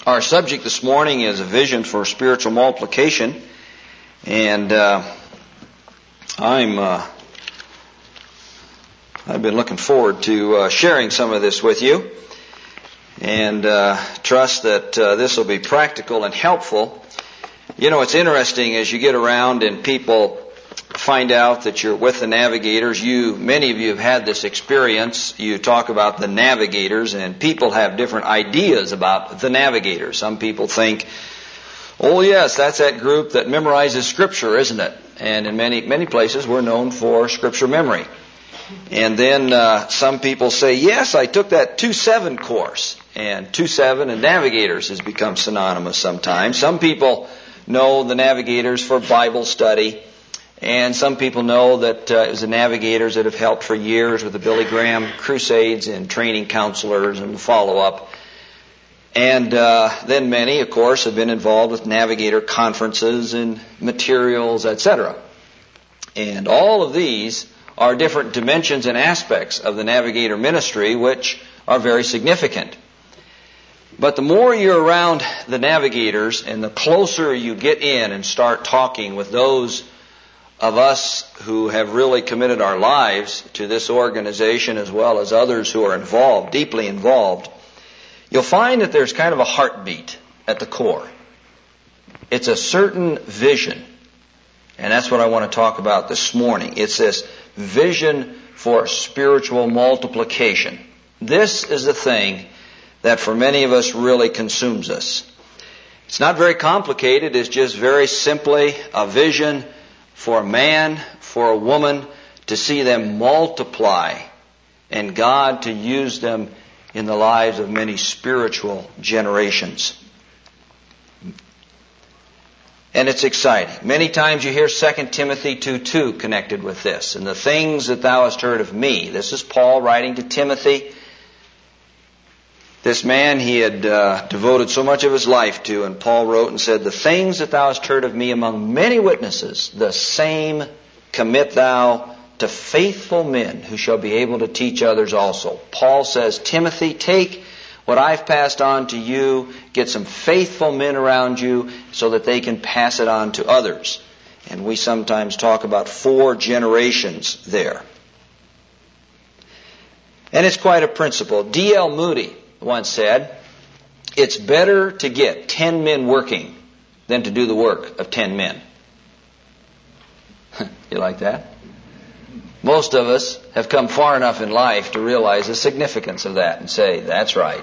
Our subject this morning is a vision for spiritual multiplication, and I've been looking forward to sharing some of this with you, and trust that this will be practical and helpful. You know, it's interesting as you get around and people find out that you're with the navigators. Many of you have had this experience. You talk about the navigators, and people have different ideas about the navigators. Some people think, oh yes, that's that group that memorizes Scripture, isn't it? And in many places we're known for Scripture memory. And then some people say, yes, I took that 2-7 course. And 2-7 and navigators has become synonymous sometimes. Some people know the navigators for Bible study. And some people know that it was the navigators that have helped for years with the Billy Graham crusades and training counselors and follow-up. And then many, of course, have been involved with navigator conferences and materials, etc. And all of these are different dimensions and aspects of the navigator ministry, which are very significant. But the more you're around the navigators and the closer you get in and start talking with those of us who have really committed our lives to this organization as well as others who are involved, deeply involved, you'll find that there's kind of a heartbeat at the core. It's a certain vision. And that's what I want to talk about this morning. It's this vision for spiritual multiplication. This is the thing that for many of us really consumes us. It's not very complicated. It's just very simply a vision for a man, for a woman, to see them multiply and God to use them in the lives of many spiritual generations. And it's exciting. Many times you hear 2 Timothy 2:2 connected with this. And the things that thou hast heard of me. This is Paul writing to Timothy. This man he had devoted so much of his life to, and Paul wrote and said, the things that thou hast heard of me among many witnesses, the same commit thou to faithful men who shall be able to teach others also. Paul says, Timothy, take what I've passed on to you, get some faithful men around you so that they can pass it on to others. And we sometimes talk about 4 generations there. And it's quite a principle. D.L. Moody once said, it's better to get 10 men working than to do the work of 10 men. You like that? Most of us have come far enough in life to realize the significance of that and say, that's right.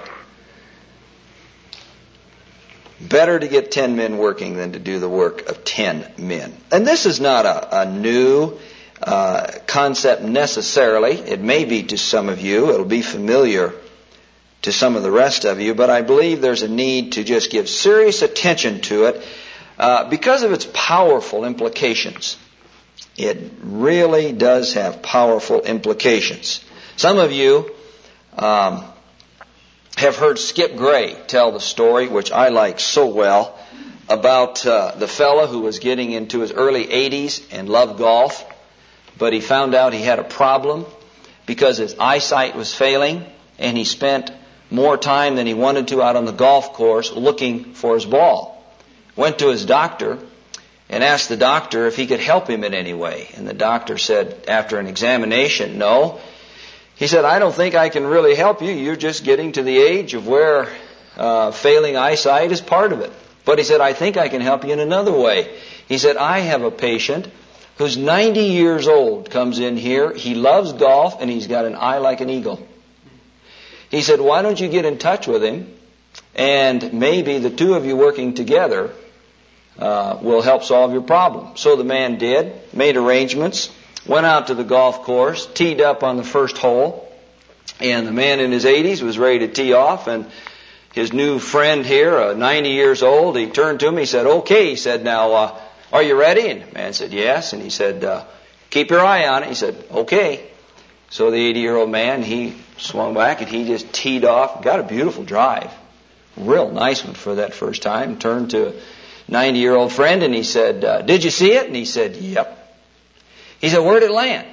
Better to get 10 men working than to do the work of 10 men. And this is not a new concept necessarily. It may be to some of you. It'll be familiar to some of the rest of you, but I believe there's a need to just give serious attention to it because of its powerful implications. It really does have powerful implications. Some of you have heard Skip Gray tell the story, which I like so well, about the fella who was getting into his early 80s and loved golf, but he found out he had a problem because his eyesight was failing, and he spent more time than he wanted to out on the golf course looking for his ball. Went to his doctor and asked the doctor if he could help him in any way. And the doctor said, after an examination, no. He said, I don't think I can really help you. You're just getting to the age of where failing eyesight is part of it. But he said, I think I can help you in another way. He said, I have a patient who's 90 years old, comes in here. He loves golf, and he's got an eye like an eagle. He said, why don't you get in touch with him, and maybe the two of you working together will help solve your problem. So the man did, made arrangements, went out to the golf course, teed up on the first hole, and the man in his 80s was ready to tee off, and his new friend here, 90 years old, he turned to him, he said, okay, he said, now, are you ready? And the man said, yes, and he said, keep your eye on it. He said, okay. So the 80-year-old man, he swung back and he just teed off, got a beautiful drive. Real nice one for that first time. Turned to a 90-year-old friend and he said, did you see it? And he said, yep. He said, where'd it land?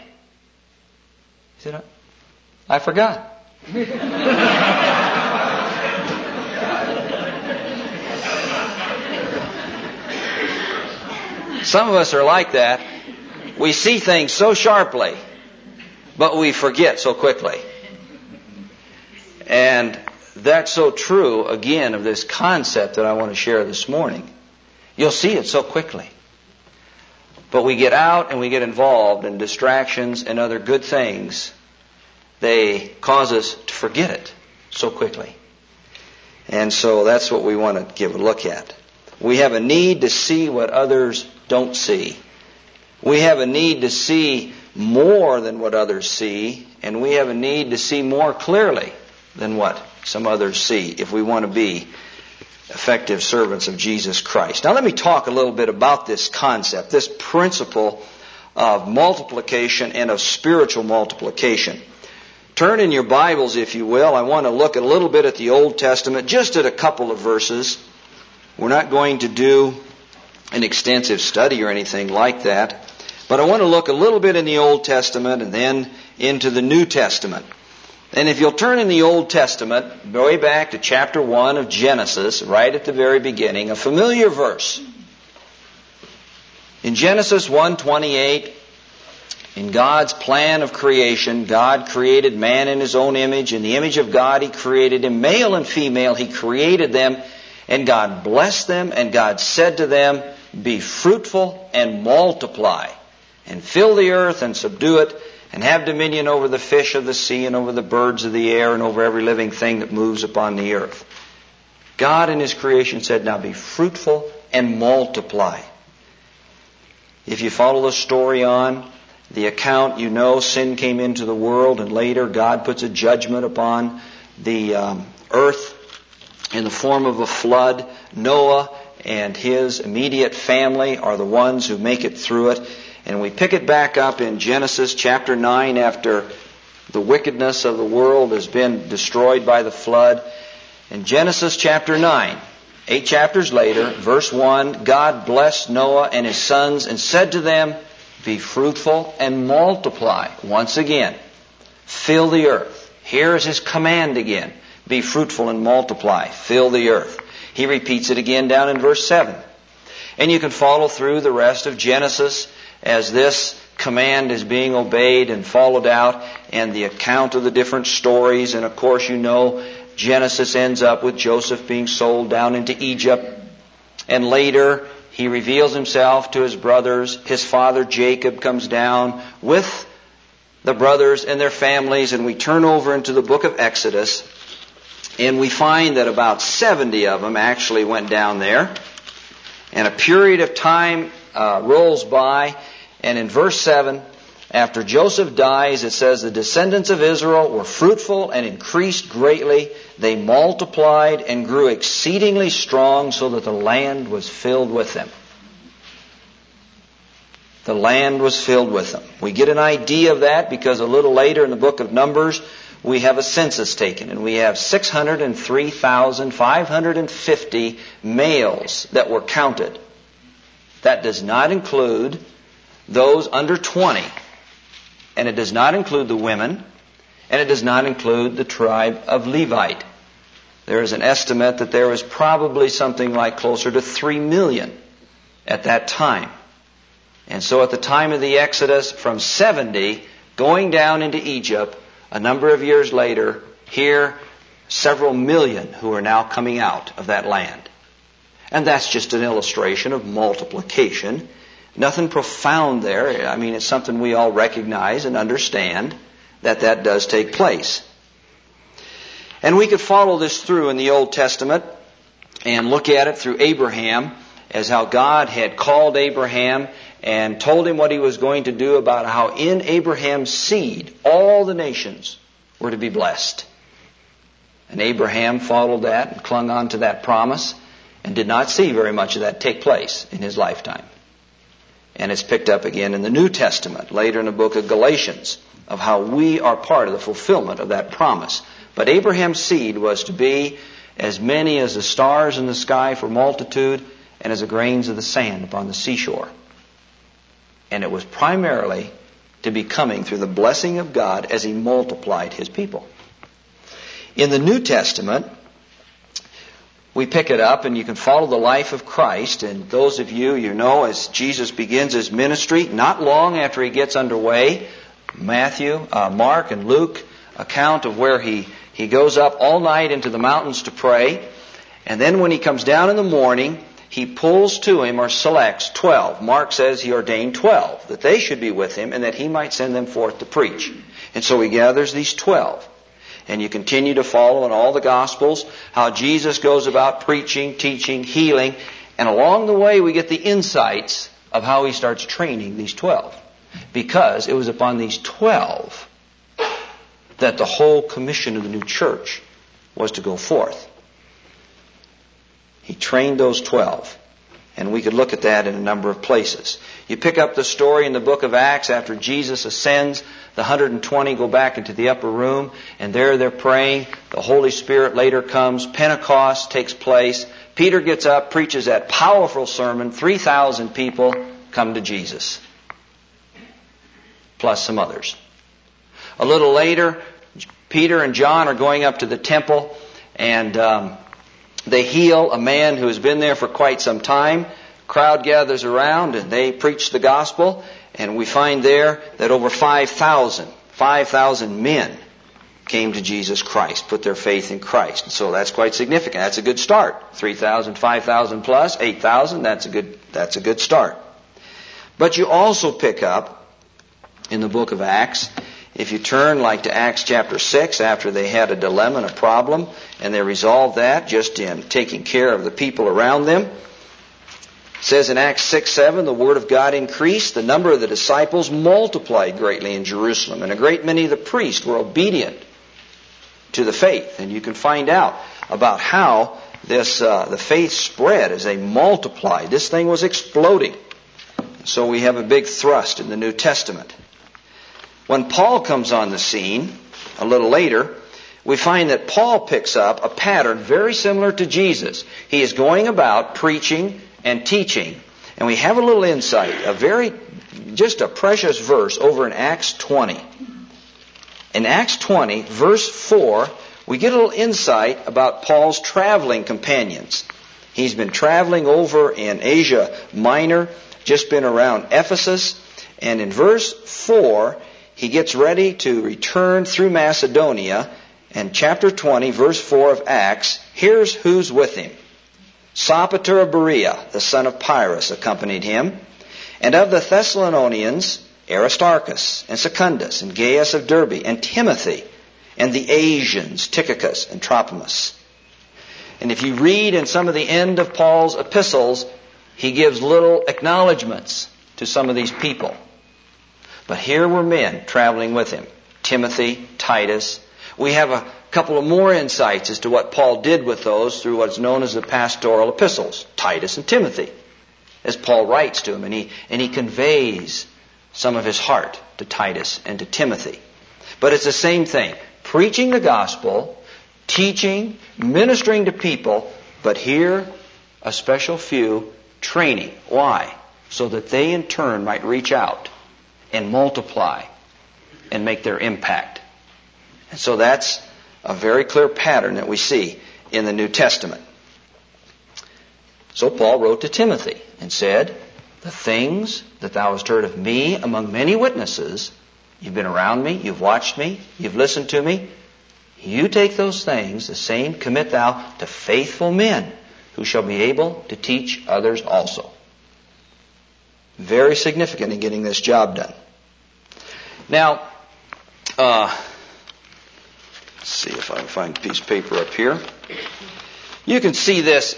He said, I forgot. Some of us are like that. We see things so sharply, but we forget so quickly. And that's so true, again, of this concept that I want to share this morning. You'll see it so quickly. But we get out and we get involved in distractions and other good things. They cause us to forget it so quickly. And so that's what we want to give a look at. We have a need to see what others don't see. We have a need to see more than what others see, and we have a need to see more clearly than what some others see if we want to be effective servants of Jesus Christ. Now let me talk a little bit about this concept, this principle of multiplication and of spiritual multiplication. Turn in your Bibles, if you will. I want to look a little bit at the Old Testament, just at a couple of verses. We're not going to do an extensive study or anything like that, but I want to look a little bit in the Old Testament and then into the New Testament. And if you'll turn in the Old Testament, way back to chapter 1 of Genesis, right at the very beginning, a familiar verse. In Genesis 1:28, in God's plan of creation, God created man in His own image. In the image of God He created him, male and female He created them, and God blessed them, and God said to them, "Be fruitful and multiply, and fill the earth and subdue it, and have dominion over the fish of the sea and over the birds of the air and over every living thing that moves upon the earth." God in His creation said, now be fruitful and multiply. If you follow the story on, the account, you know, sin came into the world, and later God puts a judgment upon the earth in the form of a flood. Noah and his immediate family are the ones who make it through it. And we pick it back up in Genesis chapter 9 after the wickedness of the world has been destroyed by the flood. In Genesis chapter 9, 8 chapters later, verse 1, God blessed Noah and his sons and said to them, "Be fruitful and multiply." Once again, fill the earth. Here is His command again. Be fruitful and multiply. Fill the earth. He repeats it again down in verse 7. And you can follow through the rest of Genesis as this command is being obeyed and followed out, and the account of the different stories. And of course, you know, Genesis ends up with Joseph being sold down into Egypt. And later, he reveals himself to his brothers. His father Jacob comes down with the brothers and their families, and we turn over into the book of Exodus, and we find that about 70 of them actually went down there. And a period of time rolls by, and in verse 7, after Joseph dies, it says, the descendants of Israel were fruitful and increased greatly. They multiplied and grew exceedingly strong, so that the land was filled with them. The land was filled with them. We get an idea of that because a little later in the book of Numbers, we have a census taken, and we have 603,550 males that were counted. That does not include those under 20. And it does not include the women. And it does not include the tribe of Levite. There is an estimate that there was probably something like closer to 3 million at that time. And so at the time of the Exodus, from 70 going down into Egypt, a number of years later, here, several million who are now coming out of that land. And that's just an illustration of multiplication. Nothing profound there. I mean, it's something we all recognize and understand that does take place. And we could follow this through in the Old Testament and look at it through Abraham, as how God had called Abraham and told him what He was going to do, about how in Abraham's seed all the nations were to be blessed. And Abraham followed that and clung on to that promise and did not see very much of that take place in his lifetime. And it's picked up again in the New Testament, later in the book of Galatians, of how we are part of the fulfillment of that promise. But Abraham's seed was to be as many as the stars in the sky for multitude, and as the grains of the sand upon the seashore. And it was primarily to be coming through the blessing of God as He multiplied His people. In the New Testament, we pick it up and you can follow the life of Christ. And those of you, as Jesus begins his ministry, not long after he gets underway, Matthew, Mark, and Luke account of where he goes up all night into the mountains to pray. And then when he comes down in the morning, he pulls to him or selects 12. Mark says he ordained 12, that they should be with him and that he might send them forth to preach. And so he gathers these 12. And you continue to follow in all the Gospels how Jesus goes about preaching, teaching, healing. And along the way we get the insights of how he starts training these 12. Because it was upon these 12 that the whole commission of the new church was to go forth. He trained those 12. And we could look at that in a number of places. You pick up the story in the book of Acts after Jesus ascends. The 120 go back into the upper room, and there they're praying. The Holy Spirit later comes. Pentecost takes place. Peter gets up, preaches that powerful sermon. 3,000 people come to Jesus, plus some others. A little later, Peter and John are going up to the temple, and they heal a man who has been there for quite some time. Crowd gathers around and they preach the gospel. And we find there that over 5,000 men came to Jesus Christ, put their faith in Christ. And so that's quite significant. That's a good start. 3,000, 5,000 plus, 8,000, that's a good start. But you also pick up in the book of Acts, if you turn like to Acts chapter 6, after they had a dilemma and a problem, and they resolved that just in taking care of the people around them. It says in Acts 6:7, the word of God increased, the number of the disciples multiplied greatly in Jerusalem, and a great many of the priests were obedient to the faith. And you can find out about how this the faith spread as they multiplied. This thing was exploding. So we have a big thrust in the New Testament. When Paul comes on the scene, a little later, we find that Paul picks up a pattern very similar to Jesus. He is going about preaching and teaching. And we have a little insight, just a precious verse over in Acts 20. In Acts 20, verse 4, we get a little insight about Paul's traveling companions. He's been traveling over in Asia Minor, just been around Ephesus, and in verse 4, he gets ready to return through Macedonia, and chapter 20, verse 4 of Acts, here's who's with him. Sopater of Berea, the son of Pyrrhus, accompanied him, and of the Thessalonians, Aristarchus, and Secundus, and Gaius of Derbe, and Timothy, and the Asians, Tychicus and Trophimus. And if you read in some of the end of Paul's epistles, he gives little acknowledgments to some of these people. But here were men traveling with him. Timothy, Titus. We have a couple of more insights as to what Paul did with those through what's known as the pastoral epistles. Titus and Timothy. As Paul writes to him and he conveys some of his heart to Titus and to Timothy. But it's the same thing. Preaching the gospel, teaching, ministering to people, but here a special few training. Why? So that they in turn might reach out and multiply and make their impact. And so that's a very clear pattern that we see in the New Testament. So Paul wrote to Timothy and said, the things that thou hast heard of me among many witnesses, you've been around me, you've watched me, you've listened to me, you take those things, the same commit thou to faithful men who shall be able to teach others also. Very significant in getting this job done. Now, let's see if I can find a piece of paper up here. You can see this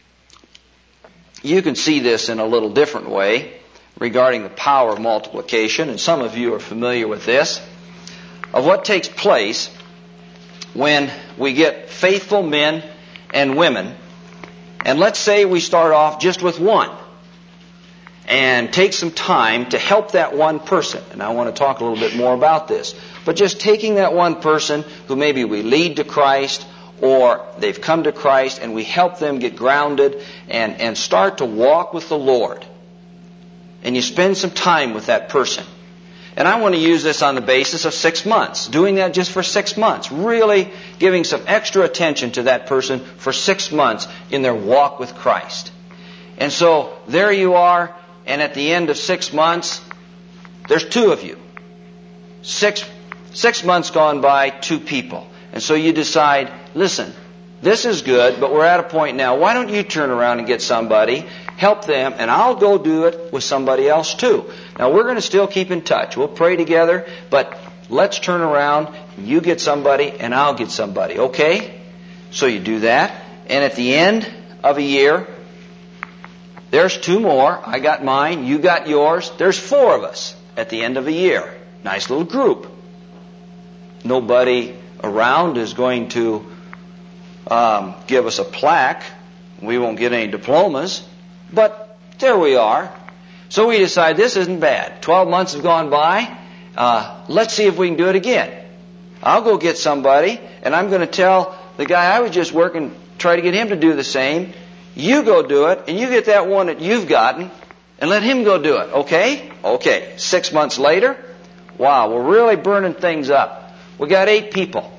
in a little different way regarding the power of multiplication, and some of you are familiar with this, of what takes place when we get faithful men and women, and let's say we start off just with one, and take some time to help that one person. And I want to talk a little bit more about this. But just taking that one person who maybe we lead to Christ or they've come to Christ and we help them get grounded and start to walk with the Lord. And you spend some time with that person. And I want to use this on the basis of 6 months. Doing that just for 6 months. Really giving some extra attention to that person for 6 months in their walk with Christ. And so there you are, and at the end of 6 months, there's 2 of you. 6 months gone by, 2 people. And so you decide, listen, this is good, but we're at a point now. Why don't you turn around and get somebody, help them, and I'll go do it with somebody else too. Now we're going to still keep in touch. We'll pray together, but let's turn around. You get somebody, and I'll get somebody. Okay? So you do that, and at the end of a year, there's 2 more. I got mine. You got yours. There's 4 of us at the end of a year. Nice little group. Nobody around is going to give us a plaque. We won't get any diplomas. But there we are. So we decide this isn't bad. 12 months have gone by. Let's see if we can do it again. I'll go get somebody, and I'm going to tell the guy I was just working, try to get him to do the same. You go do it, and you get that one that you've gotten, and let him go do it. Okay? Okay. 6 months later, wow, we're really burning things up. We got 8 people.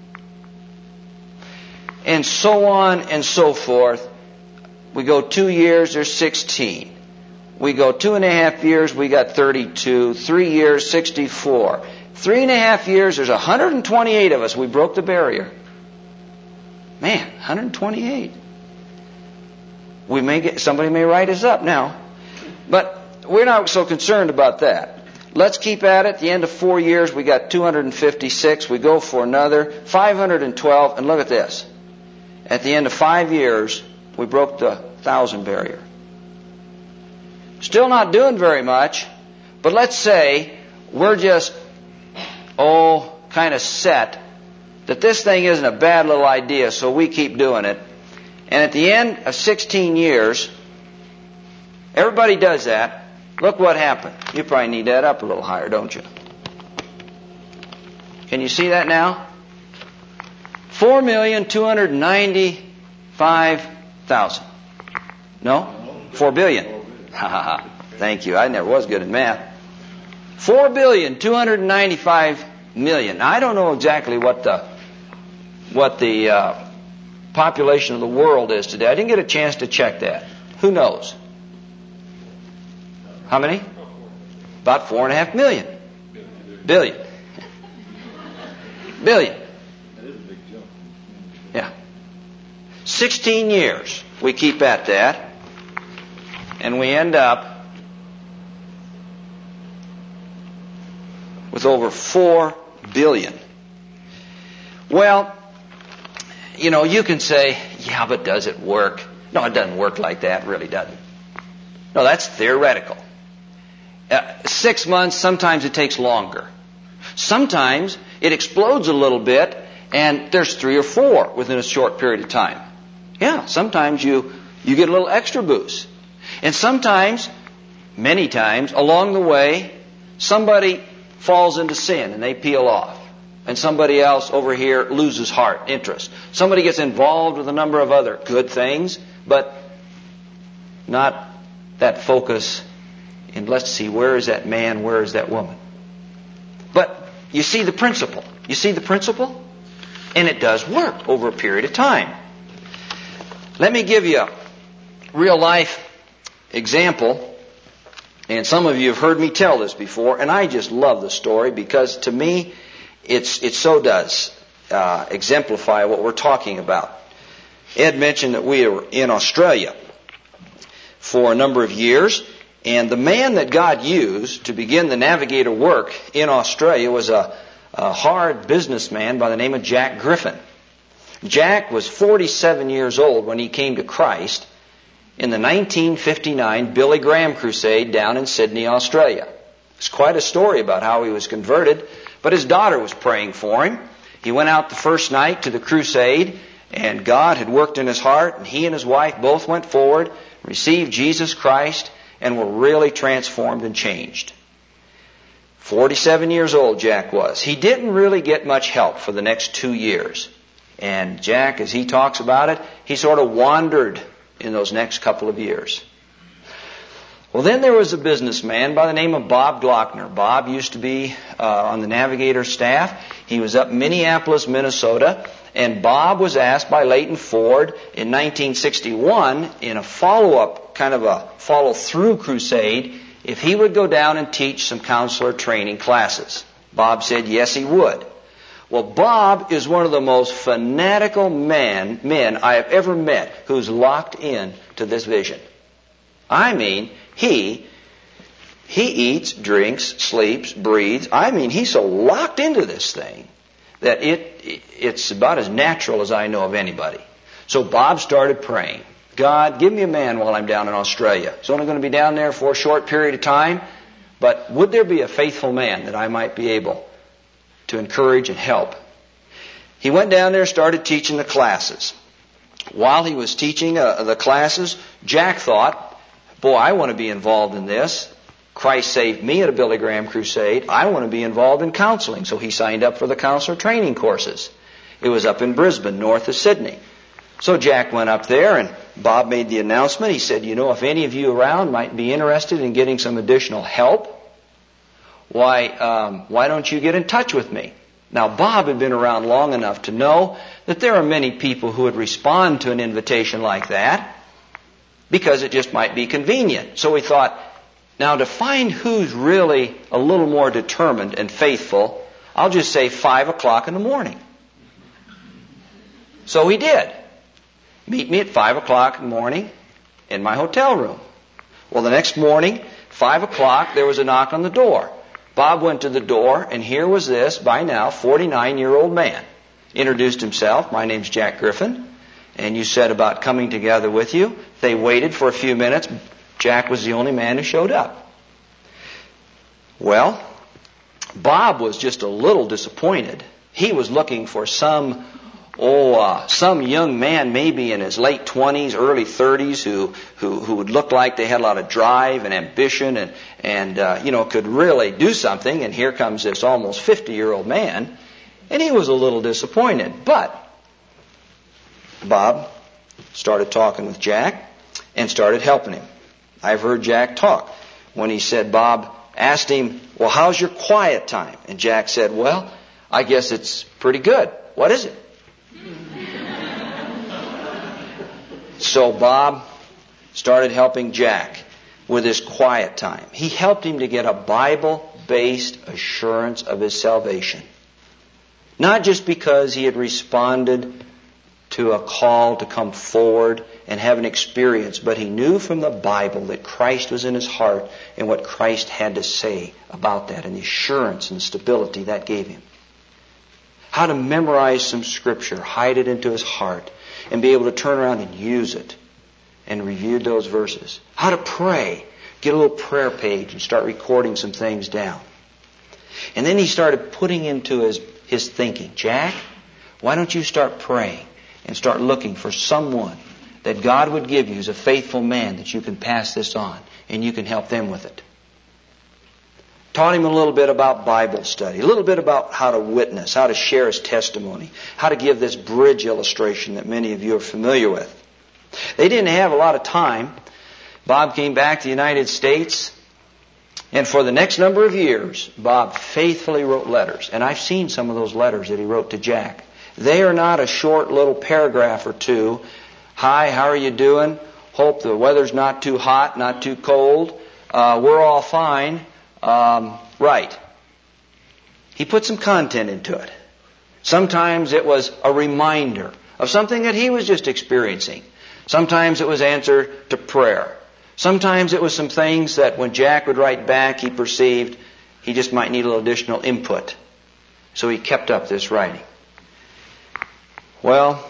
And so on and so forth. We go 2 years, there's 16. We go 2.5 years, we got 32. 3 years, 64. 3.5 years, there's 128 of us. We broke the barrier. Man, 128. Somebody may write us up now. But we're not so concerned about that. Let's keep at it. At the end of 4 years, we got 256. We go for another 512. And look at this. At the end of 5 years, we broke the 1,000 barrier. Still not doing very much, but let's say we're just, kind of set that this thing isn't a bad little idea, so we keep doing it. And at the end of 16 years, everybody does that. Look what happened. You probably need that up a little higher, don't you? Can you see that now? 4,295,000. No? 4 billion. Ha ha ha. Thank you. I never was good at math. 4,295,000,000. I don't know exactly what the population of the world is today. I didn't get a chance to check that. Who knows? How many? About 4.5 million. Billion. Billion. Yeah. 16 years we keep at that, and we end up with over 4 billion. Well, you can say, yeah, but does it work? No, it doesn't work like that. It really doesn't. No, that's theoretical. 6 months, sometimes it takes longer. Sometimes it explodes a little bit, and there's 3 or 4 within a short period of time. Yeah, sometimes you get a little extra boost. And sometimes, many times, along the way, somebody falls into sin and they peel off. And somebody else over here loses heart, interest. Somebody gets involved with a number of other good things, but not that focus in, let's see, where is that man, where is that woman? But you see the principle. You see the principle? And it does work over a period of time. Let me give you a real life example. And some of you have heard me tell this before, and I just love the story because to me, it so does exemplify what we're talking about. Ed mentioned that we were in Australia for a number of years, and the man that God used to begin the navigator work in Australia was a hard businessman by the name of Jack Griffin. Jack was 47 years old when he came to Christ in the 1959 Billy Graham crusade down in Sydney, Australia. It's quite a story about how he was converted, but his daughter was praying for him. He went out the first night to the crusade, and God had worked in his heart, and he and his wife both went forward, received Jesus Christ, and were really transformed and changed. 47 years old Jack was. He didn't really get much help for the next 2 years. And Jack, as he talks about it, he sort of wandered in those next couple of years. Well, then there was a businessman by the name of Bob Glockner. Bob used to be on the Navigator staff. He was up in Minneapolis, Minnesota, and Bob was asked by Leighton Ford in 1961 in a follow-up, kind of a follow-through crusade, if he would go down and teach some counselor training classes. Bob said yes, he would. Well, Bob is one of the most fanatical men I have ever met who's locked in to this vision. I mean, he eats, drinks, sleeps, breathes. I mean, he's so locked into this thing that it's about as natural as I know of anybody. So Bob started praying, God, give me a man while I'm down in Australia. He's only going to be down there for a short period of time, but would there be a faithful man that I might be able to encourage and help? He went down there and started teaching the classes. While he was teaching the classes, Jack thought, boy, I want to be involved in this. Christ saved me at a Billy Graham crusade. I want to be involved in counseling. So he signed up for the counselor training courses. It was up in Brisbane, north of Sydney. So Jack went up there and Bob made the announcement. He said, if any of you around might be interested in getting some additional help, why don't you get in touch with me? Now, Bob had been around long enough to know that there are many people who would respond to an invitation like that because it just might be convenient. So he thought, now to find who's really a little more determined and faithful, I'll just say 5 o'clock in the morning. So he did. Meet me at 5 o'clock in the morning in my hotel room. Well, the next morning, 5 o'clock, there was a knock on the door. Bob went to the door, and here was this, by now, 49-year-old man. Introduced himself. My name's Jack Griffin. And you said about coming together with you. They waited for a few minutes. Jack was the only man who showed up. Well, Bob was just a little disappointed. He was looking for some young man maybe in his late 20s, early 30s who would look like they had a lot of drive and ambition and could really do something. And here comes this almost 50-year-old man. And he was a little disappointed. But Bob started talking with Jack and started helping him. I've heard Jack talk. When he said, Bob asked him, well, how's your quiet time? And Jack said, well, I guess it's pretty good. What is it? So Bob started helping Jack with his quiet time. He helped him to get a Bible-based assurance of his salvation. Not just because he had responded to a call to come forward and have an experience, but he knew from the Bible that Christ was in his heart and what Christ had to say about that and the assurance and stability that gave him. How to memorize some scripture, hide it into his heart, and be able to turn around and use it and review those verses. How to pray, get a little prayer page and start recording some things down. And then he started putting into his thinking, Jack, why don't you start praying and start looking for someone that God would give you as a faithful man that you can pass this on and you can help them with it. Taught him a little bit about Bible study, a little bit about how to witness, how to share his testimony, how to give this bridge illustration that many of you are familiar with. They didn't have a lot of time. Bob came back to the United States, and for the next number of years, Bob faithfully wrote letters. And I've seen some of those letters that he wrote to Jack. They are not a short little paragraph or two. Hi, how are you doing? Hope the weather's not too hot, not too cold. We're all fine. Right. He put some content into it. Sometimes it was a reminder of something that he was just experiencing. Sometimes it was answer to prayer. Sometimes it was some things that when Jack would write back, he perceived he just might need a little additional input. So he kept up this writing. Well,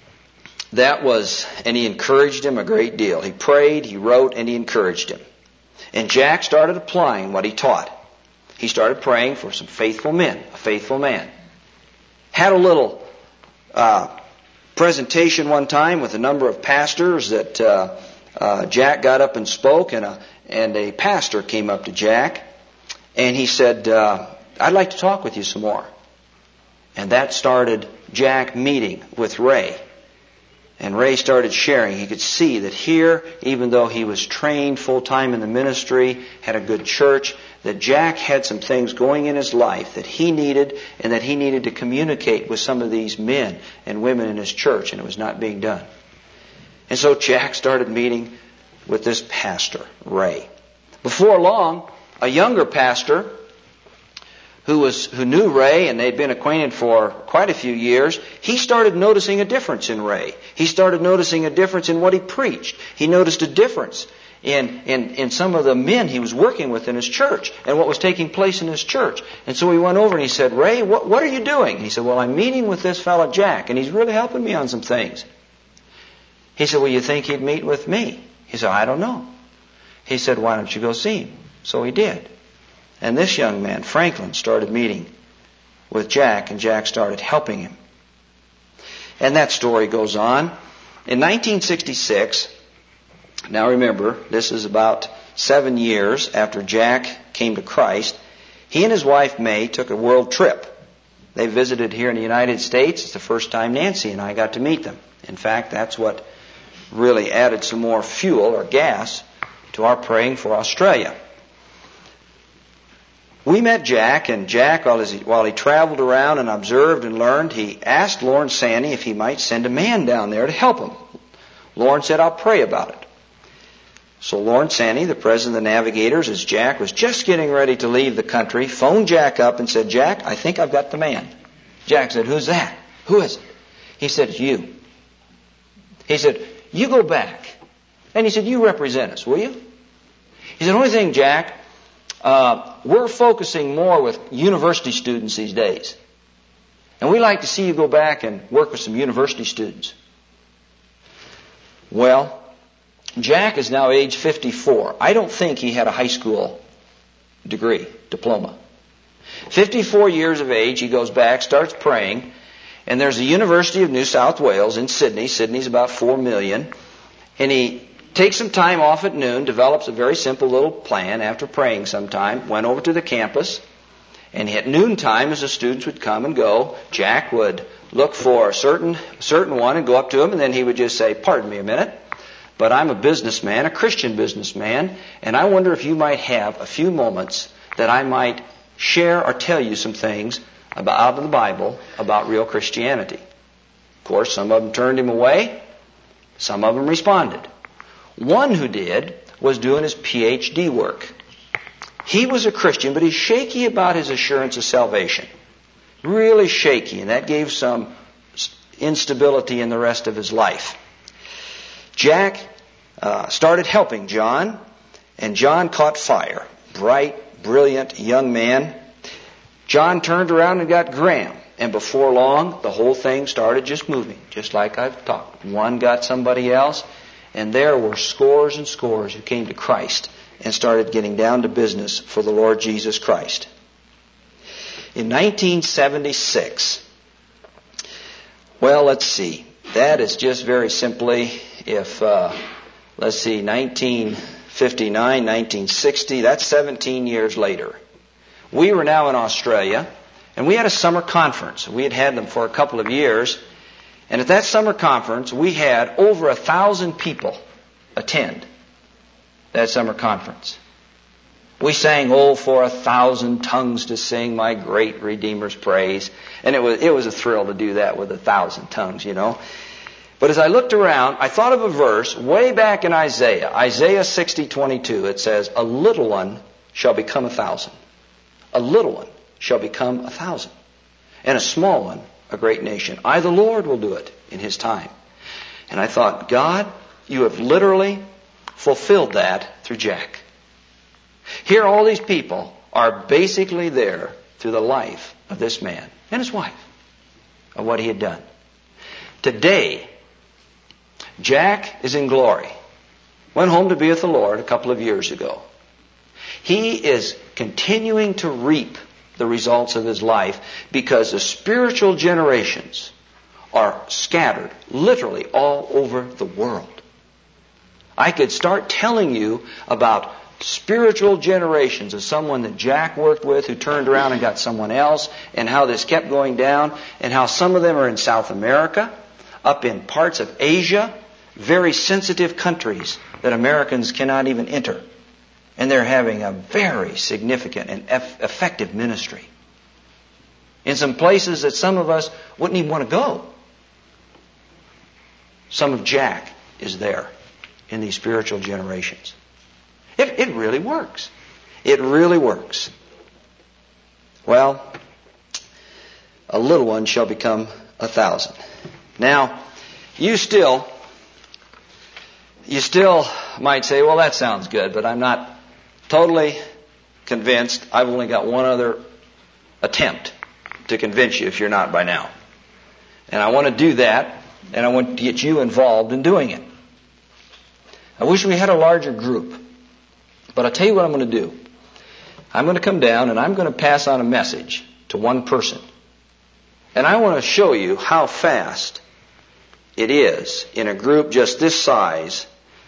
and he encouraged him a great deal. He prayed, he wrote, and he encouraged him. And Jack started applying what he taught. He started praying for some faithful men, a faithful man. Had a little presentation one time with a number of pastors that Jack got up and spoke, and a pastor came up to Jack, and he said, I'd like to talk with you some more. And that started Jack meeting with Ray. And Ray started sharing. He could see that here, even though he was trained full-time in the ministry, had a good church, that Jack had some things going in his life that he needed, and that he needed to communicate with some of these men and women in his church, and it was not being done. And so Jack started meeting with this pastor, Ray. Before long, a younger pastor who knew Ray, and they'd been acquainted for quite a few years, he started noticing a difference in Ray. He started noticing a difference in what he preached. He noticed a difference in some of the men he was working with in his church and what was taking place in his church. And so he went over and he said, Ray, what are you doing? And he said, well, I'm meeting with this fellow Jack, and he's really helping me on some things. He said, well, you think he'd meet with me? He said, I don't know. He said, why don't you go see him? So he did. And this young man, Franklin, started meeting with Jack, and Jack started helping him. And that story goes on. In 1966, now remember, this is about 7 years after Jack came to Christ, he and his wife May took a world trip. They visited here in the United States. It's the first time Nancy and I got to meet them. In fact, that's what really added some more fuel or gas to our praying for Australia. We met Jack, and Jack, while he traveled around and observed and learned, he asked Lawrence Sandy if he might send a man down there to help him. Lawrence said, I'll pray about it. So Lawrence Sandy, the president of the Navigators, as Jack was just getting ready to leave the country, phoned Jack up and said, Jack, I think I've got the man. Jack said, who's that? Who is it? He said, it's you. He said, you go back. And he said, you represent us, will you? He said, the only thing, Jack, we're focusing more with university students these days. And we like to see you go back and work with some university students. Well, Jack is now age 54. I don't think he had a high school diploma. 54 years of age, he goes back, starts praying, and there's the University of New South Wales in Sydney. Sydney's about 4 million. And he takes some time off at noon, develops a very simple little plan after praying some time, went over to the campus, and at noontime, as the students would come and go, Jack would look for a certain one and go up to him, and then he would just say, pardon me a minute, but I'm a businessman, a Christian businessman, and I wonder if you might have a few moments that I might share or tell you some things out of the Bible about real Christianity. Of course, some of them turned him away, some of them responded. One who did was doing his PhD work. He was a Christian, but he's shaky about his assurance of salvation. Really shaky, and that gave some instability in the rest of his life. Jack started helping John, and John caught fire. Bright, brilliant young man. John turned around and got Graham, and before long, the whole thing started just moving, just like I've talked. One got somebody else, and there were scores and scores who came to Christ and started getting down to business for the Lord Jesus Christ. In 1976, well, let's see. That is just very simply, 1959, 1960, that's 17 years later. We were now in Australia, and we had a summer conference. We had had them for a couple of years. And at that summer conference, we had over 1,000 people attend that summer conference. We sang, "Oh, for 1,000 tongues to sing my great Redeemer's praise." And it was a thrill to do that with 1,000 tongues, you know. But as I looked around, I thought of a verse way back in Isaiah 60:22. It says, "A little one shall become 1,000. A little one shall become 1,000. And a small one, a great nation. I, the Lord, will do it in His time." And I thought, God, you have literally fulfilled that through Jack. Here all these people are basically there through the life of this man and his wife, of what he had done. Today, Jack is in glory. Went home to be with the Lord a couple of years ago. He is continuing to reap the results of his life because the spiritual generations are scattered literally all over the world. I could start telling you about spiritual generations of someone that Jack worked with who turned around and got someone else, and how this kept going down, and how some of them are in South America, up in parts of Asia, very sensitive countries that Americans cannot even enter. And they're having a very significant and effective ministry. In some places that some of us wouldn't even want to go. Some of Jack is there in these spiritual generations. It really works. It really works. Well, a little one shall become 1,000. Now, you still might say, well, that sounds good, but I'm not totally convinced. I've only got one other attempt to convince you if you're not by now. And I want to do that, and I want to get you involved in doing it. I wish we had a larger group. But I'll tell you what I'm going to do. I'm going to come down and I'm going to pass on a message to one person. And I want to show you how fast it is in a group just this size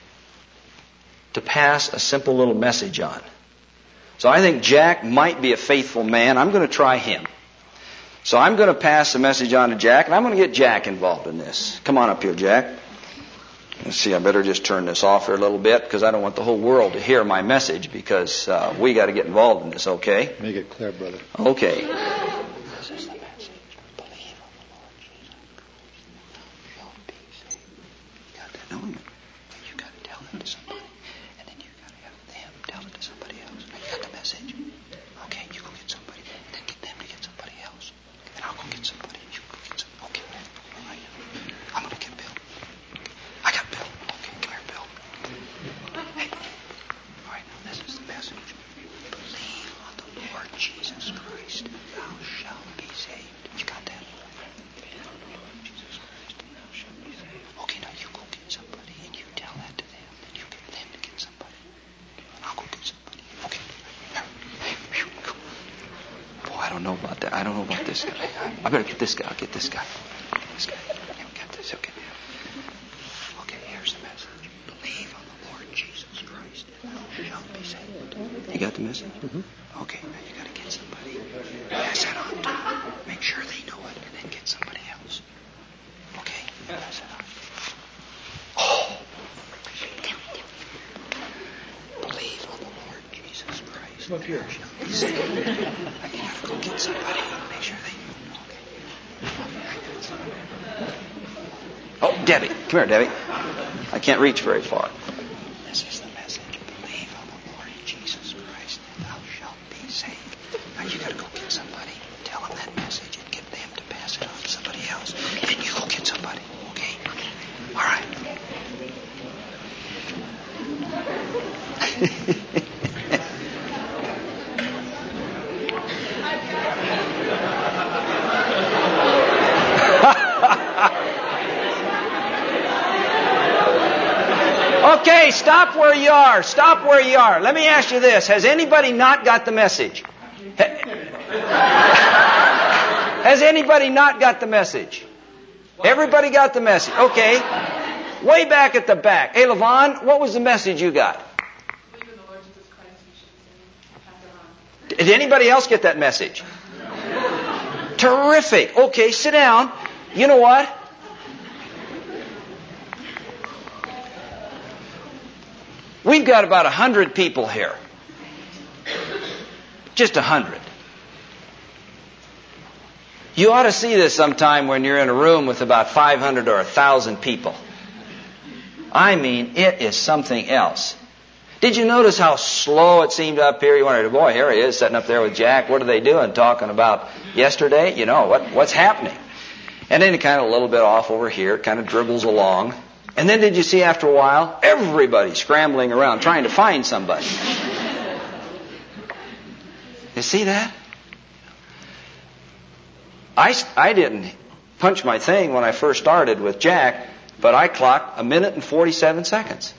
to pass a simple little message on. So I think Jack might be a faithful man. I'm going to try him. So I'm going to pass the message on to Jack, and I'm going to get Jack involved in this. Come on up here, Jack. Let's see, I better just turn this off here a little bit because I don't want the whole world to hear my message because we got to get involved in this, okay? Make it clear, brother. Okay. This is the message. Believe on the Lord Jesus. You'll be saved. You got to know him. You got to tell it to somebody. And then you got to have them tell it to somebody else. You got the message. Okay, you go get somebody. And then get them to get somebody else. And I'll go get somebody. You go get somebody. Okay. All right. I'm going to get Bill. I got Bill. Okay, come here, Bill. Hey. All right, now this is the message. Believe on the Lord Jesus Christ. Thou shalt be saved. You got that? Believe on the Lord Jesus Christ. Thou shalt be saved. Okay, now you go get somebody and you tell that to them. And you get them to get somebody. I'll go get somebody. Okay. Hey, go. Boy, I don't know about that. I don't know about this guy. I better get this guy. I'll get this guy. This guy. Yeah, we got this. Okay. Okay, here's the message. Believe on the Lord Jesus Christ, and thou shalt be saved. You got the message? Mm-hmm. Okay, now you got to get somebody. Pass that on to them. Make sure they know it, and then get somebody else. Okay, pass that on. Oh! Believe on the Lord Jesus Christ, and thou shalt be saved. Now you got to go get somebody. Make sure they know. Okay. Oh, Debbie. Come here, Debbie. I can't reach very far. This is the message. Believe on the Lord Jesus Christ, and thou shalt be saved. Now you got to go get somebody. Tell them that message and get them to pass it on to somebody else. And you go get somebody. Okay? All right. Okay, stop where you are. Stop where you are. Let me ask you this. Has anybody not got the message? Has anybody not got the message? Everybody got the message. Okay. Way back at the back. Hey, Levon, what was the message you got? Believe in the Lord Jesus Christ, you should pass it on. Did anybody else get that message? Terrific. Okay, sit down. You know what? We've got about 100 people here. Just 100. You ought to see this sometime when you're in a room with about 500 or 1,000 people. I mean, it is something else. Did you notice how slow it seemed up here? You wondered, boy, here he is sitting up there with Jack. What are they doing? Talking about yesterday? You know, what's happening? And then it kind of a little bit off over here. It kind of dribbles along. And then did you see after a while, everybody scrambling around trying to find somebody? You see that? I didn't punch my thing when I first started with Jack, but I clocked 1 minute and 47 seconds.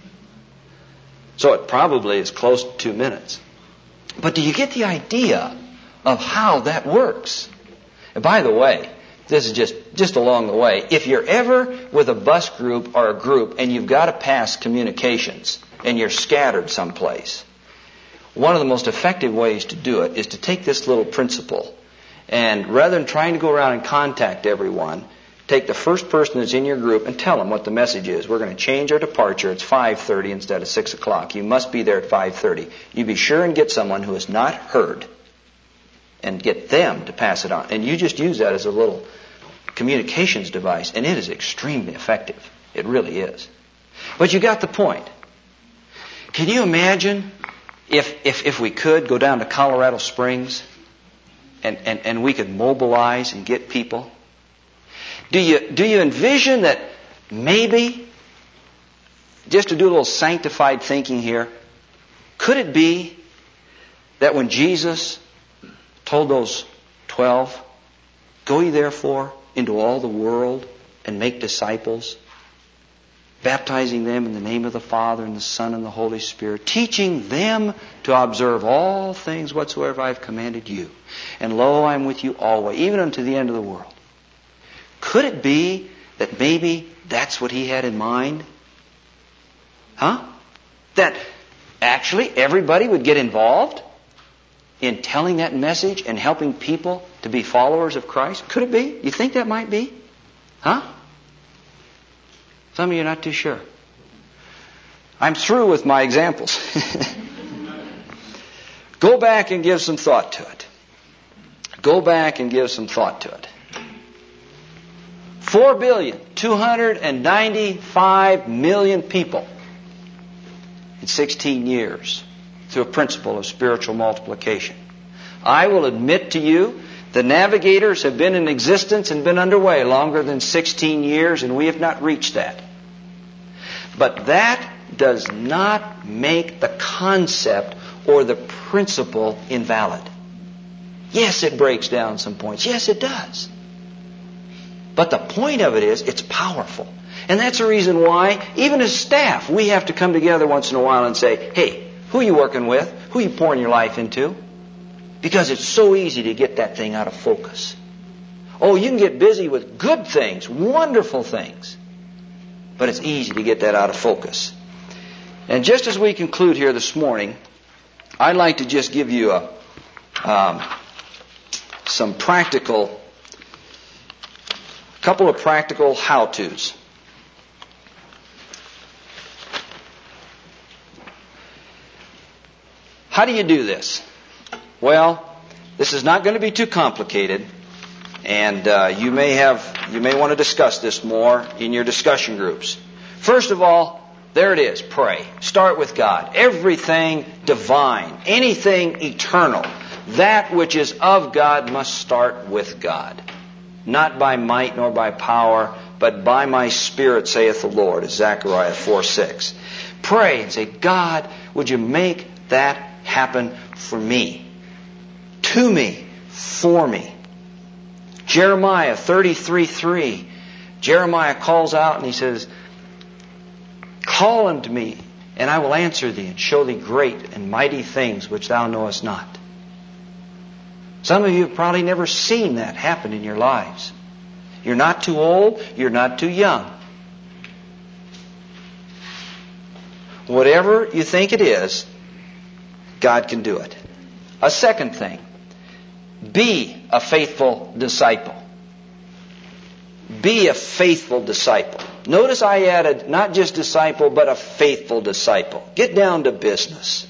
So it probably is close to 2 minutes. But do you get the idea of how that works? And by the way, this is just along the way. If you're ever with a bus group or a group and you've got to pass communications and you're scattered someplace, one of the most effective ways to do it is to take this little principle and rather than trying to go around and contact everyone, take the first person that's in your group and tell them what the message is. We're going to change our departure. It's 5:30 instead of 6 o'clock. You must be there at 5:30. You be sure and get someone who has not heard and get them to pass it on. And you just use that as a little communications device, and it is extremely effective. It really is. But you got the point. Can you imagine if we could go down to Colorado Springs and we could mobilize and get people? Do you envision that maybe, just to do a little sanctified thinking here, could it be that when Jesus told those 12, "Go ye therefore into all the world and make disciples, baptizing them in the name of the Father and the Son and the Holy Spirit, teaching them to observe all things whatsoever I have commanded you. And lo, I am with you always, even unto the end of the world." Could it be that maybe that's what he had in mind? That actually everybody would get involved in telling that message and helping people to be followers of Christ? Could it be? You think that might be? Some of you are not too sure. I'm through with my examples. Go back and give some thought to it. Go back and give some thought to it. 4,295,000,000 people in 16 years through a principle of spiritual multiplication. I will admit to you, the navigators have been in existence and been underway longer than 16 years, and we have not reached that. But that does not make the concept or the principle invalid. Yes, it breaks down some points. Yes, it does. But the point of it is, it's powerful. And that's the reason why, even as staff, we have to come together once in a while and say, "Hey, who are you working with? Who are you pouring your life into?" Because it's so easy to get that thing out of focus. Oh, you can get busy with good things, wonderful things. But it's easy to get that out of focus. And just as we conclude here this morning, I'd like to just give you some couple of practical how-tos. How do you do this? Well, this is not going to be too complicated, and you may want to discuss this more in your discussion groups. First of all, there it is, pray. Start with God. Everything divine, anything eternal, that which is of God must start with God. Not by might nor by power, but by my Spirit, saith the Lord, as Zechariah 4:6. Pray and say, "God, would you make that happen for me, to me, for me?" Jeremiah 33:3. Jeremiah calls out and he says, "Call unto me, and I will answer thee, and show thee great and mighty things which thou knowest not." Some of you have probably never seen that happen in your lives. You're not too old, you're not too young. Whatever you think it is, God can do it. A second thing, be a faithful disciple. Be a faithful disciple. Notice I added not just disciple, but a faithful disciple. Get down to business.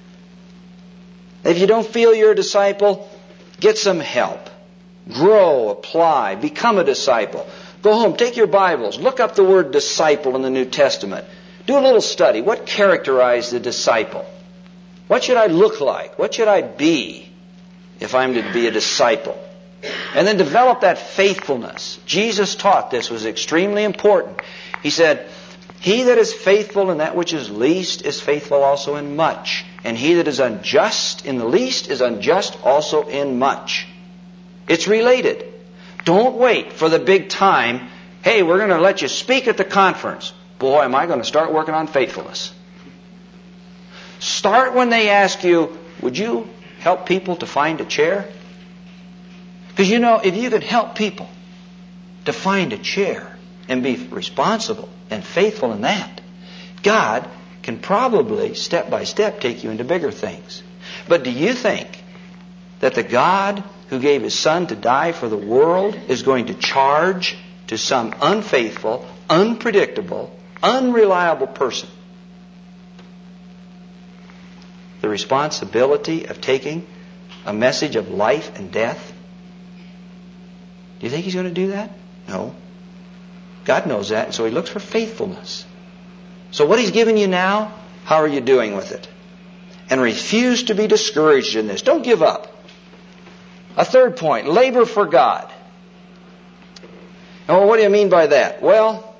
If you don't feel you're a disciple, get some help. Grow, apply, become a disciple. Go home, take your Bibles, look up the word disciple in the New Testament. Do a little study. What characterized the disciple? What should I look like? What should I be if I'm to be a disciple? And then develop that faithfulness. Jesus taught this was extremely important. He said, "He that is faithful in that which is least is faithful also in much. And he that is unjust in the least is unjust also in much." It's related. Don't wait for the big time. Hey, we're going to let you speak at the conference. Boy, am I going to start working on faithfulness. Start when they ask you, "Would you help people to find a chair?" Because you know, if you can help people to find a chair and be responsible and faithful in that, God can probably step by step take you into bigger things. But do you think that the God who gave His Son to die for the world is going to charge to some unfaithful, unpredictable, unreliable person the responsibility of taking a message of life and death? Do you think He's going to do that? No. God knows that, and so He looks for faithfulness. So what He's given you now, how are you doing with it? And refuse to be discouraged in this. Don't give up. A third point, labor for God. Oh, what do you mean by that? Well,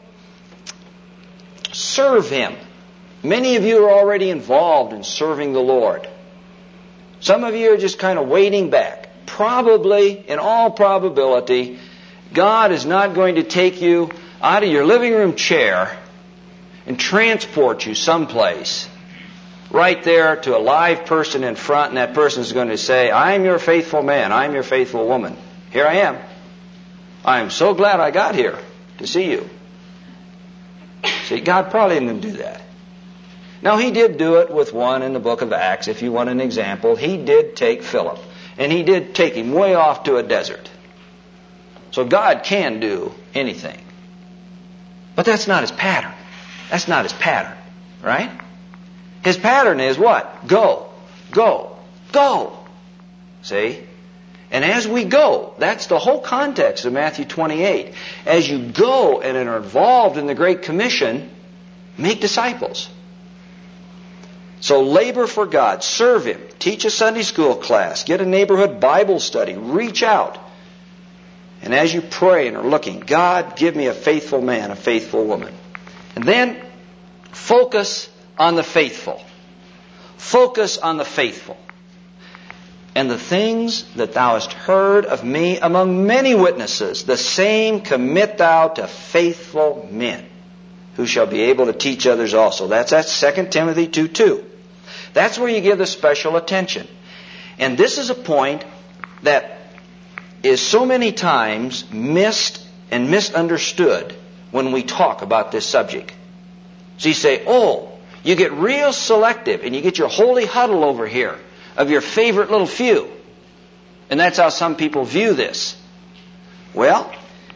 serve Him. Many of you are already involved in serving the Lord. Some of you are just kind of waiting back. Probably, in all probability, God is not going to take you out of your living room chair and transport you someplace right there to a live person in front, and that person is going to say, I am your faithful man, I am your faithful woman. Here I am. I am so glad I got here to see you. See, God probably didn't do that. Now, He did do it with one in the book of Acts. If you want an example, He did take Philip, and He did take him way off to a desert. So God can do anything. But that's not His pattern. That's not His pattern, right? His pattern is what? Go, go, go. See? And as we go, that's the whole context of Matthew 28. As you go and are involved in the Great Commission, make disciples. So labor for God, serve Him, teach a Sunday school class, get a neighborhood Bible study, reach out. And as you pray and are looking, God, give me a faithful man, a faithful woman. And then focus on the faithful. Focus on the faithful. And the things that thou hast heard of me among many witnesses, the same commit thou to faithful men, who shall be able to teach others also. That's 2 Timothy 2:2. That's where you give the special attention. And this is a point that is so many times missed and misunderstood when we talk about this subject. So you say, oh, you get real selective and you get your holy huddle over here of your favorite little few. And that's how some people view this. Well,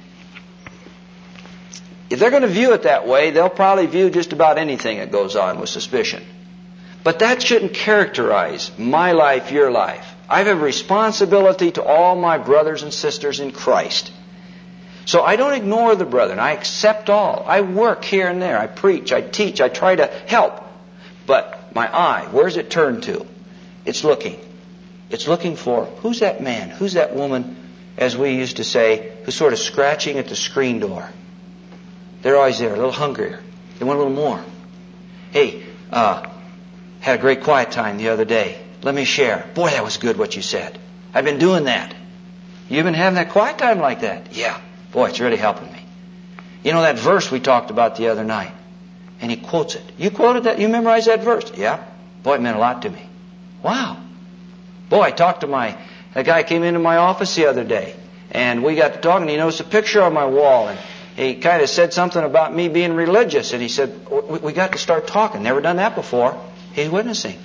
if they're going to view it that way, they'll probably view just about anything that goes on with suspicion. But that shouldn't characterize my life, your life. I have a responsibility to all my brothers and sisters in Christ. So I don't ignore the brethren. I accept all. I work here and there. I preach. I teach. I try to help. But my eye, where's it turned to? It's looking. It's looking for, who's that man? Who's that woman, as we used to say, who's sort of scratching at the screen door? They're always there, a little hungrier. They want a little more. Hey, had a great quiet time the other day. Let me share. Boy, that was good what you said. I've been doing that. You've been having that quiet time like that? Yeah. Boy, it's really helping me. You know that verse we talked about the other night? And he quotes it. You quoted that? You memorized that verse? Yeah. Boy, it meant a lot to me. Wow. Boy, I talked to that guy came into my office the other day. And we got to talking. He noticed a picture on my wall. And he kind of said something about me being religious. And he said, we got to start talking. Never done that before. He's witnessing.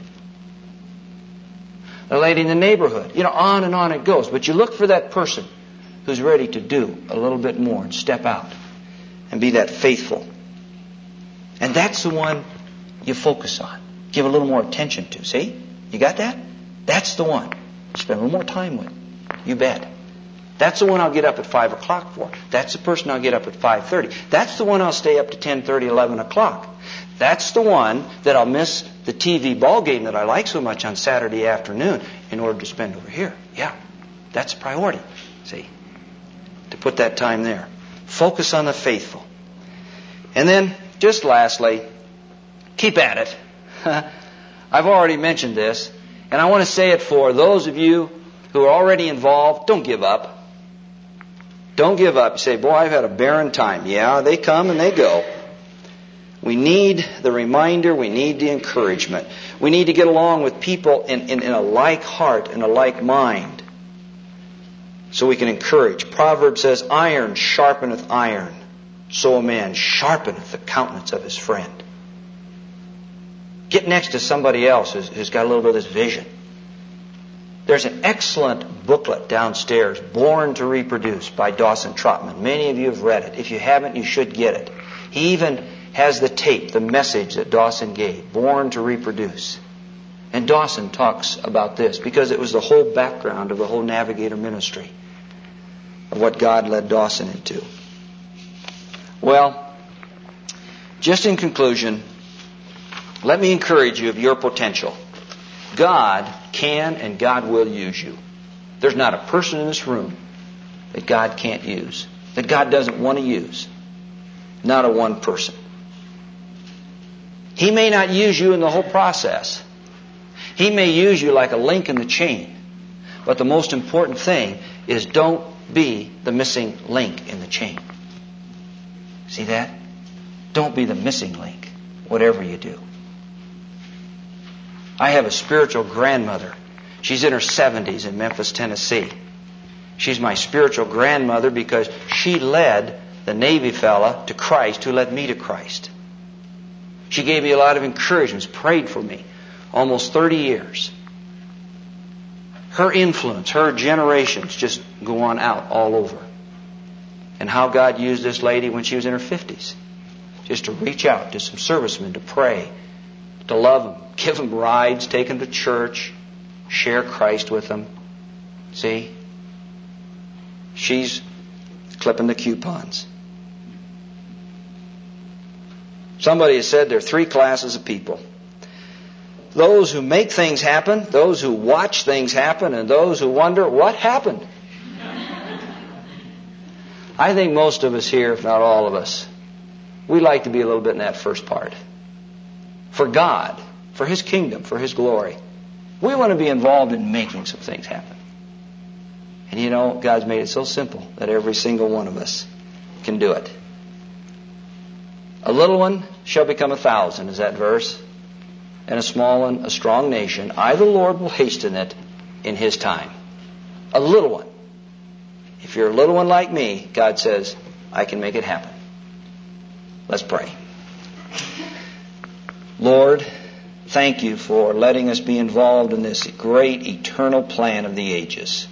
The lady in the neighborhood. You know, on and on it goes. But you look for that person who's ready to do a little bit more and step out and be that faithful. And that's the one you focus on. Give a little more attention to. See? You got that? That's the one. Spend a little more time with. You bet. That's the one I'll get up at 5 o'clock for. That's the person I'll get up at 5:30. That's the one I'll stay up to 10:30, 11 o'clock. That's the one that I'll miss the TV ball game that I like so much on Saturday afternoon in order to spend over here. Yeah, that's a priority. See? To put that time there. Focus on the faithful. And then, just lastly, keep at it. I've already mentioned this, and I want to say it for those of you who are already involved. Don't give up. Don't give up. You say, boy, I've had a barren time. Yeah, they come and they go. We need the reminder. We need the encouragement. We need to get along with people in a like heart and a like mind so we can encourage. Proverbs says, iron sharpeneth iron, so a man sharpeneth the countenance of his friend. Get next to somebody else who's got a little bit of this vision. There's an excellent booklet downstairs, Born to Reproduce, by Dawson Trotman. Many of you have read it. If you haven't, you should get it. He even has the tape, the message that Dawson gave, Born to Reproduce. And Dawson talks about this because it was the whole background of the whole Navigator ministry, of what God led Dawson into. Well, just in conclusion, let me encourage you of your potential. God can and God will use you. There's not a person in this room that God can't use, that God doesn't want to use. Not a one person. He may not use you in the whole process. He may use you like a link in the chain. But the most important thing is don't be the missing link in the chain. See that? Don't be the missing link, whatever you do. I have a spiritual grandmother. She's in her 70s in Memphis, Tennessee. She's my spiritual grandmother because she led the Navy fella to Christ who led me to Christ. She gave me a lot of encouragements, prayed for me, almost 30 years. Her influence, her generations just go on out all over. And how God used this lady when she was in her 50s. Just to reach out to some servicemen, to pray, to love them, give them rides, take them to church, share Christ with them. See? She's clipping the coupons. Somebody has said there are 3 classes of people. Those who make things happen, those who watch things happen, and those who wonder what happened. I think most of us here, if not all of us, we like to be a little bit in that first part. For God, for His kingdom, for His glory. We want to be involved in making some things happen. And you know, God's made it so simple that every single one of us can do it. A little one shall become 1,000, is that verse? And a small one, a strong nation. I, the Lord, will hasten it in His time. A little one. If you're a little one like me, God says, I can make it happen. Let's pray. Lord, thank You for letting us be involved in this great eternal plan of the ages.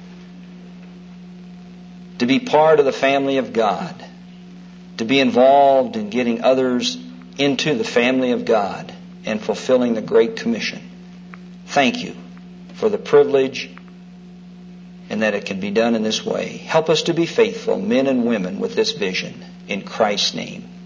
To be part of the family of God. To be involved in getting others into the family of God and fulfilling the Great Commission. Thank You for the privilege and that it can be done in this way. Help us to be faithful men and women with this vision. In Christ's name.